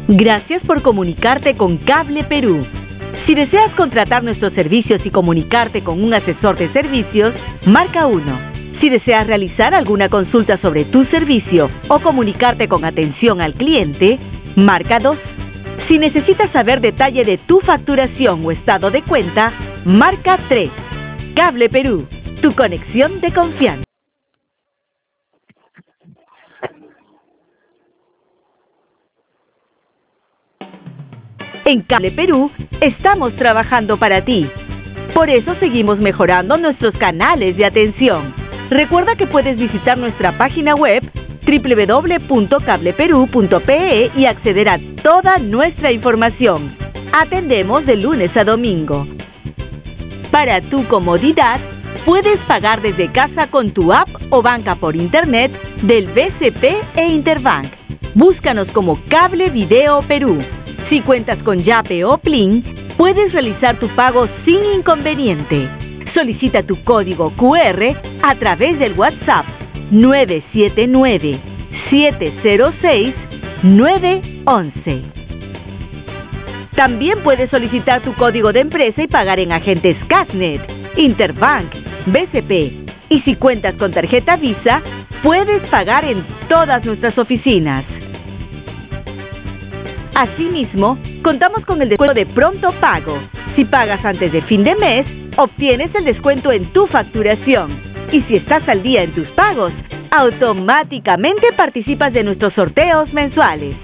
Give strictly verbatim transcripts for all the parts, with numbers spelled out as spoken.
Gracias por comunicarte con Cable Perú. Si deseas contratar nuestros servicios y comunicarte con un asesor de servicios, marca uno. Si deseas realizar alguna consulta sobre tu servicio o comunicarte con atención al cliente, marca dos. Si necesitas saber detalle de tu facturación o estado de cuenta, marca tres. Cable Perú, tu conexión de confianza. En Cable Perú estamos trabajando para ti. Por eso seguimos mejorando nuestros canales de atención. Recuerda que puedes visitar nuestra página web doble u doble u doble u punto cable perú punto pe e y acceder a toda nuestra información. Atendemos de lunes a domingo. Para tu comodidad, puedes pagar desde casa con tu app o banca por internet del B C P e Interbank. Búscanos como Cable Video Perú. Si cuentas con Yape o Plin, puedes realizar tu pago sin inconveniente. Solicita tu código cu erre a través del WhatsApp nueve siete nueve, siete cero seis, nueve once. También puedes solicitar tu código de empresa y pagar en agentes Casnet, Interbank, B C P. Y si cuentas con tarjeta Visa, puedes pagar en todas nuestras oficinas. Asimismo, contamos con el descuento de pronto pago. Si pagas antes de fin de mes, obtienes el descuento en tu facturación. Y si estás al día en tus pagos, automáticamente participas de nuestros sorteos mensuales.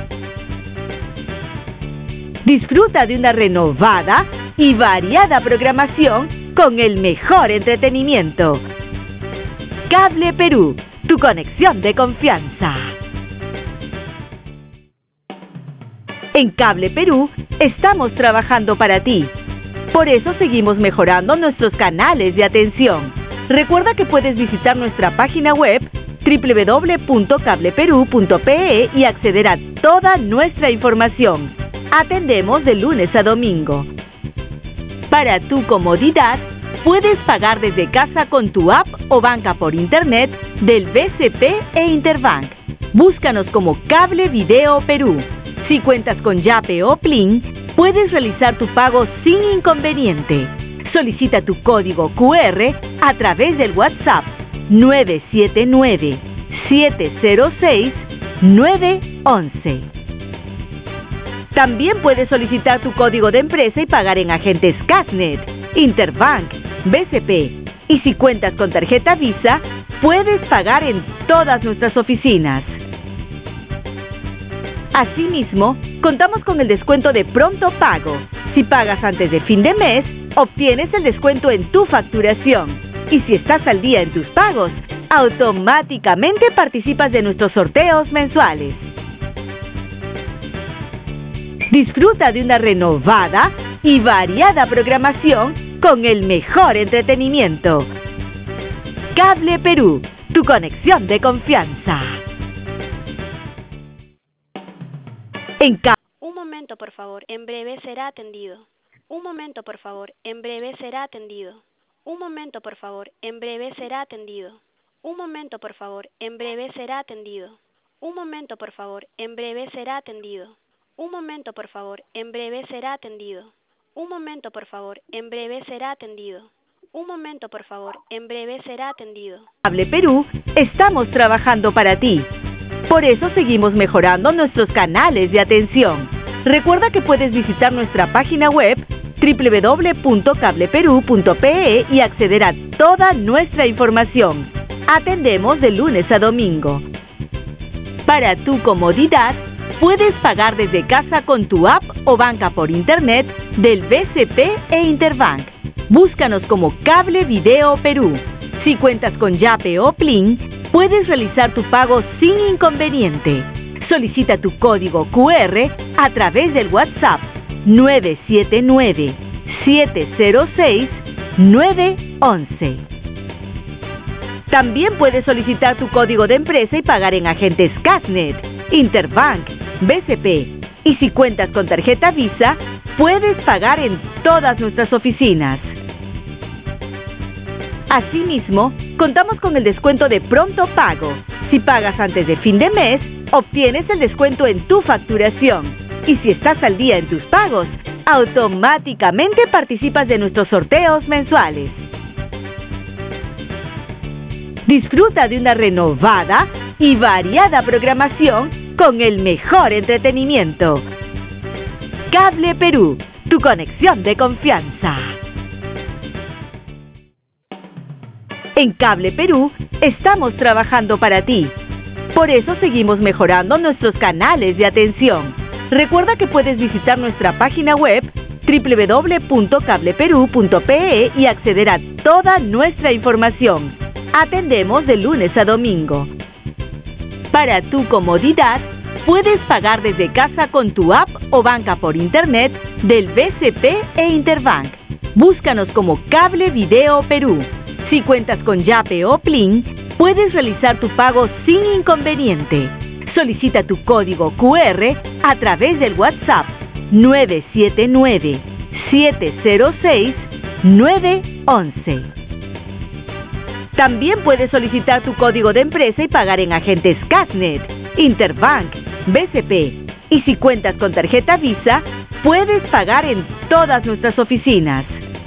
Disfruta de una renovada y variada programación con el mejor entretenimiento. Cable Perú, tu conexión de confianza. En Cable Perú estamos trabajando para ti. Por eso seguimos mejorando nuestros canales de atención. Recuerda que puedes visitar nuestra página web doble u doble u doble u punto cable perú punto pe e y acceder a toda nuestra información. Atendemos de lunes a domingo. Para tu comodidad, puedes pagar desde casa con tu app o banca por internet del B C P e Interbank. Búscanos como Cable Video Perú. Si cuentas con Yape o Plin, puedes realizar tu pago sin inconveniente. Solicita tu código cu erre a través del WhatsApp nueve siete nueve, siete cero seis, nueve once. También puedes solicitar tu código de empresa y pagar en agentes Casnet, Interbank, B C P. Y si cuentas con tarjeta Visa, puedes pagar en todas nuestras oficinas. Asimismo, contamos con el descuento de pronto pago. Si pagas antes de fin de mes, obtienes el descuento en tu facturación. Y si estás al día en tus pagos, automáticamente participas de nuestros sorteos mensuales. Disfruta de una renovada y variada programación con el mejor entretenimiento. Cable Perú, tu conexión de confianza. En ca- Un momento, por favor, en breve será atendido. Un momento, por favor, en breve será atendido. Un momento, por favor, en breve será atendido. Un momento, por favor, en breve será atendido. Un momento, por favor, en breve será atendido. Un momento, por favor, en breve será atendido. Un momento, por favor, en breve será atendido. Un momento, por favor, en breve será atendido. Cable Perú, estamos trabajando para ti. Por eso seguimos mejorando nuestros canales de atención. Recuerda que puedes visitar nuestra página web doble u doble u doble u punto cable perú punto pe e y acceder a toda nuestra información. Atendemos de lunes a domingo. Para tu comodidad, puedes pagar desde casa con tu app o banca por internet del B C P e Interbank. Búscanos como Cable Video Perú. Si cuentas con Yape o Plin, puedes realizar tu pago sin inconveniente. Solicita tu código cu erre a través del WhatsApp nueve siete nueve, siete cero seis, nueve once. También puedes solicitar tu código de empresa y pagar en agentes Casnet, Interbank, B C P. Y si cuentas con tarjeta Visa, puedes pagar en todas nuestras oficinas. Asimismo, contamos con el descuento de pronto pago. Si pagas antes de fin de mes, obtienes el descuento en tu facturación. Y si estás al día en tus pagos, automáticamente participas de nuestros sorteos mensuales. Disfruta de una renovada y variada programación con el mejor entretenimiento. Cable Perú, tu conexión de confianza. En Cable Perú estamos trabajando para ti. Por eso seguimos mejorando nuestros canales de atención. Recuerda que puedes visitar nuestra página web doble u doble u doble u punto cable perú punto pe e y acceder a toda nuestra información. Atendemos de lunes a domingo. Para tu comodidad, puedes pagar desde casa con tu app o banca por internet del B C P e Interbank. Búscanos como Cable Video Perú. Si cuentas con Yape o Plin, puedes realizar tu pago sin inconveniente. Solicita tu código cu erre a través del WhatsApp nueve siete nueve, siete cero seis, nueve once. También puedes solicitar tu código de empresa y pagar en agentes Casnet, Interbank, B C P. Y si cuentas con tarjeta Visa, puedes pagar en todas nuestras oficinas.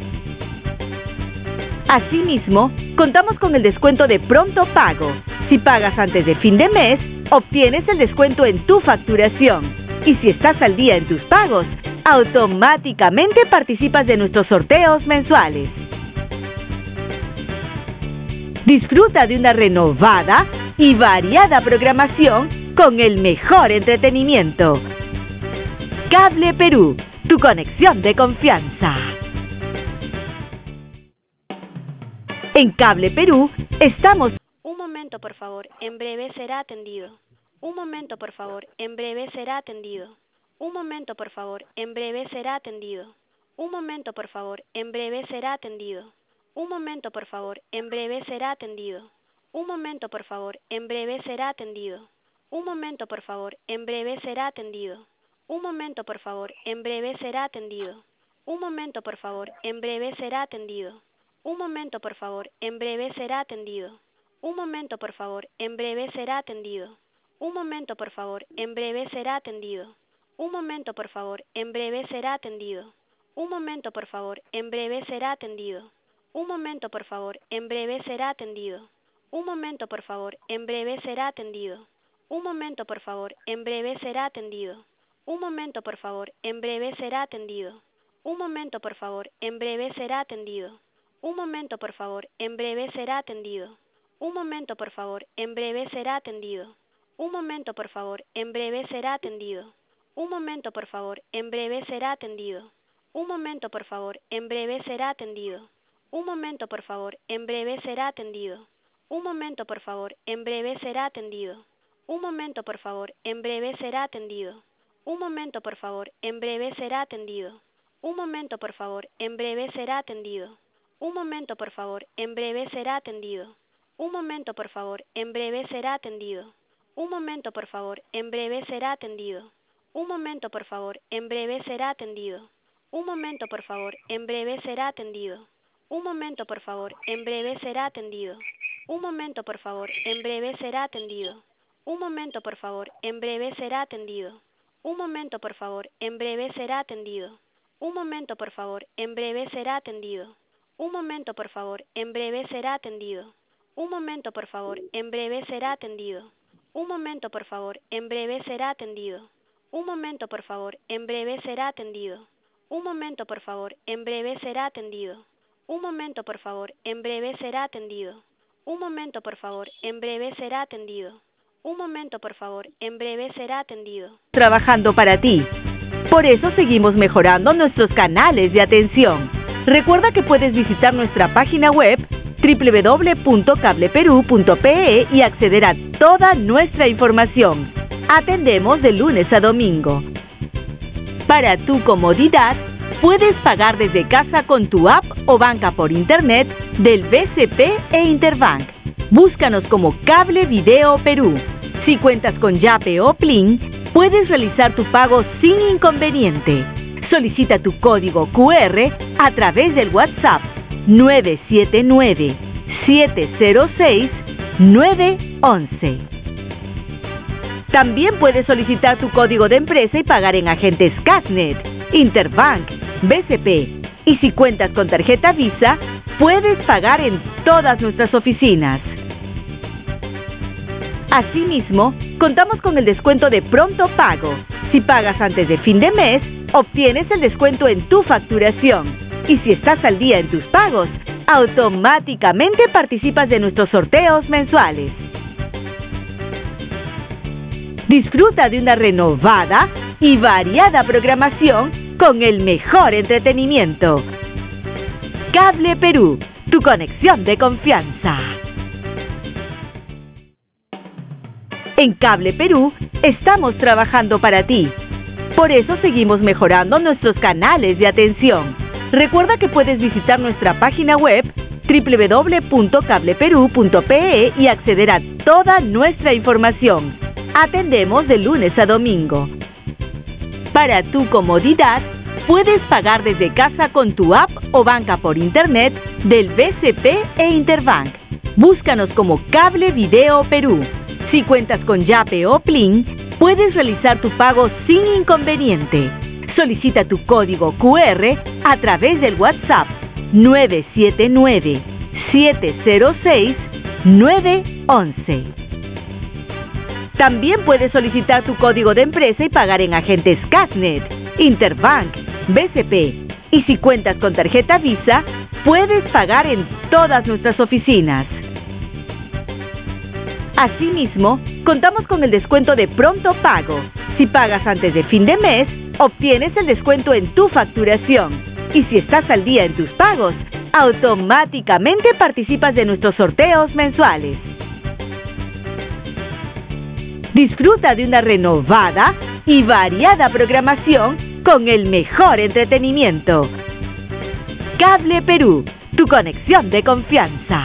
Asimismo, contamos con el descuento de pronto pago. Si pagas antes de fin de mes, obtienes el descuento en tu facturación. Y si estás al día en tus pagos, automáticamente participas de nuestros sorteos mensuales. Disfruta de una renovada y variada programación con el mejor entretenimiento. Cable Perú, tu conexión de confianza. En Cable Perú estamos... Un momento, por favor, en breve será atendido. Un momento, por favor, en breve será atendido. Un momento, por favor, en breve será atendido. Un momento, por favor, en breve será atendido. Un momento, por favor, en breve será atendido. Un momento, por favor, en breve será atendido. Un momento, por favor, en breve será atendido. Un momento, por favor, en breve será atendido. Un momento, por favor, en breve será atendido. Un momento, por favor, en breve será atendido. Un momento, por favor, en breve será atendido. Un momento, por favor, en breve será atendido. Un momento, por favor, en breve será atendido. Un momento, por favor, en breve será atendido. Un momento, por favor, en breve será atendido. Un momento, por favor, en breve será atendido. Un momento, por favor, en breve será atendido. Un momento, por favor, en breve será atendido. Un momento, por favor, en breve será atendido. Un momento, por favor, en breve será atendido. Un momento, por favor, en breve será atendido. Un momento, por favor, en breve será atendido. Un momento, por favor, en breve será atendido. Un momento, por favor, en breve será atendido. Un momento, por favor, en breve será atendido. Un momento, por favor, en breve será atendido. Un momento, por favor, en breve será atendido. Un momento, por favor, en breve será atendido. Un momento, por favor, en breve será atendido. Un momento, por favor, en breve será atendido. Un momento, por favor, en breve será atendido. Un momento, por favor, en breve será atendido. Un momento, por favor, en breve será atendido. Un momento, por favor, en breve será atendido. Un momento, por favor, en breve será atendido. Un momento, por favor, en breve será atendido. Un momento, por favor, en breve será atendido. Un momento, por favor, en breve será atendido. Un momento, por favor, en breve será atendido. Un momento, por favor, en breve será atendido. Un momento, por favor, en breve será atendido. Un momento, por favor, en breve será atendido. Un momento, por favor, en breve será atendido. Un momento, por favor, en breve será atendido. Un momento, por favor, en breve será atendido. Un momento, por favor, en breve será atendido. Un momento, por favor, en breve será atendido. Trabajando para ti. Por eso seguimos mejorando nuestros canales de atención. Recuerda que puedes visitar nuestra página web doble u doble u doble u punto cable perú punto pe e y acceder a toda nuestra información. Atendemos de lunes a domingo. Para tu comodidad, puedes pagar desde casa con tu app o banca por internet del B C P e Interbank. Búscanos como Cable Video Perú. Si cuentas con Yape o Plin, puedes realizar tu pago sin inconveniente. Solicita tu código cu erre a través del WhatsApp nueve siete nueve, siete cero seis, nueve once. También puedes solicitar tu código de empresa y pagar en agentes Cashnet, Interbank, B C P. Y si cuentas con tarjeta Visa, puedes pagar en todas nuestras oficinas. Asimismo, contamos con el descuento de pronto pago. Si pagas antes de fin de mes, obtienes el descuento en tu facturación. Y si estás al día en tus pagos, automáticamente participas de nuestros sorteos mensuales. Disfruta de una renovada y variada programación con el mejor entretenimiento. Cable Perú, tu conexión de confianza. En Cable Perú estamos trabajando para ti. Por eso seguimos mejorando nuestros canales de atención. Recuerda que puedes visitar nuestra página web doble u doble u doble u punto cable perú punto pe e y acceder a toda nuestra información. Atendemos de lunes a domingo. Para tu comodidad, puedes pagar desde casa con tu app o banca por internet del B C P e Interbank. Búscanos como Cable Video Perú. Si cuentas con Yape o Plin, puedes realizar tu pago sin inconveniente. Solicita tu código cu erre a través del WhatsApp nueve siete nueve, siete cero seis, nueve once. También puedes solicitar tu código de empresa y pagar en agentes Cashnet, Interbank, B C P. Y si cuentas con tarjeta Visa, puedes pagar en todas nuestras oficinas. Asimismo, contamos con el descuento de pronto pago. Si pagas antes de fin de mes, obtienes el descuento en tu facturación. Y si estás al día en tus pagos, automáticamente participas de nuestros sorteos mensuales. Disfruta de una renovada y variada programación con el mejor entretenimiento. Cable Perú, tu conexión de confianza.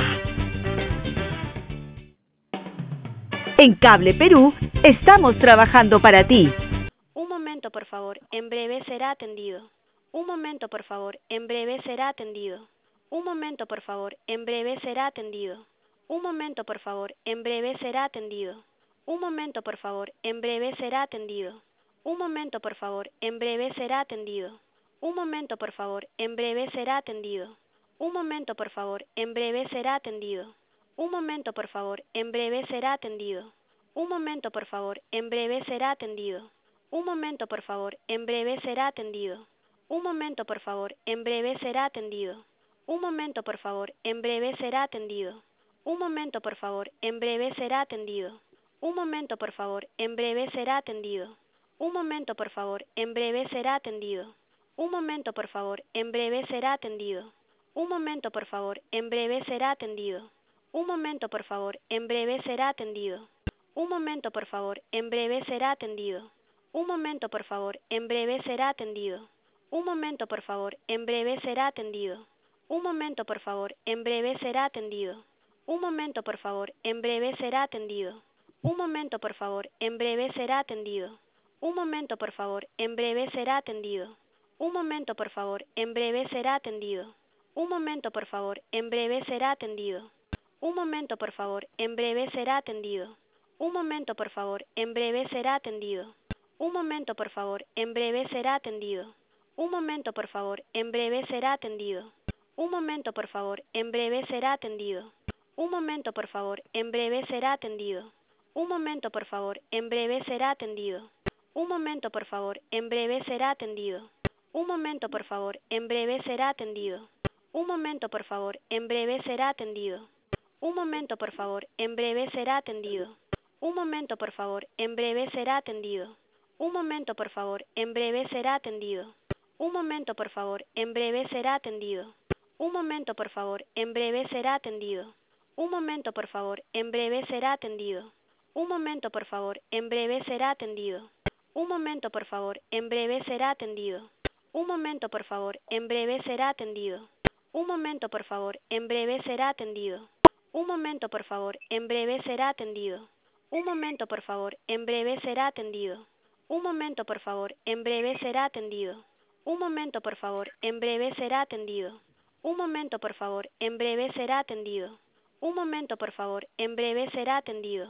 En Cable Perú estamos trabajando para ti. Un momento, por favor, en breve será atendido. Un momento, por favor, en breve será atendido. Un momento, por favor, en breve será atendido. Un momento, por favor, en breve será atendido. Un momento, por favor, en breve será atendido. Un momento, por favor, en breve será atendido. Un momento, por favor, en breve será atendido. Un momento, por favor, en breve será atendido. Un momento, por favor, en breve será atendido. Un momento, por favor, en breve será atendido. Un momento, por favor, en breve será atendido. Un momento, por favor, en breve será atendido. Un momento, por favor, en breve será atendido. Un momento, por favor, en breve será atendido. Un momento, por favor, en breve será atendido. Un momento, por favor, en breve será atendido. Un momento, por favor, en breve será atendido. Un momento, por favor, en breve será atendido. Un momento, por favor, en breve será atendido. Un momento, por favor, en breve será atendido. Un momento, por favor, en breve será atendido. Un momento, por favor, en breve será atendido. Un momento, por favor, en breve será atendido. Un momento, por favor, en breve será atendido. Un momento, por favor, en breve será atendido. Un momento, por favor, en breve será atendido. Un momento, por favor, en breve será atendido. Un momento, por favor, en breve será atendido. Un momento, por favor, en breve será atendido. Un momento, por favor, en breve será atendido. Un momento, por favor, en breve será atendido. Un momento, por favor, en breve será atendido. Un momento, por favor, en breve será atendido. Un momento, por favor, en breve será atendido. Un momento, por favor, en breve será atendido. Un momento, por favor, en breve será atendido. Un momento, por favor, en breve será atendido. Un momento, por favor, en breve será atendido. Un momento, por favor, en breve será atendido. Un momento, por favor, en breve será atendido. Un momento, por favor, en breve será atendido. Un momento, por favor, en breve será atendido. Un momento, por favor, en breve será atendido. Un momento, por favor, en breve será atendido. Un momento, por favor, en breve será atendido. Un momento, por favor, en breve será atendido. Un momento, por favor, en breve será atendido. Un momento, por favor, en breve será atendido. Un momento, por favor, en breve será atendido. Un momento, por favor, en breve será atendido. Un momento, por favor, en breve será atendido. Un momento, por favor, en breve será atendido. Un momento, por favor, en breve será atendido. Un momento, por favor, en breve será atendido.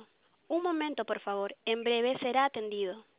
Un momento, por favor. En breve será atendido.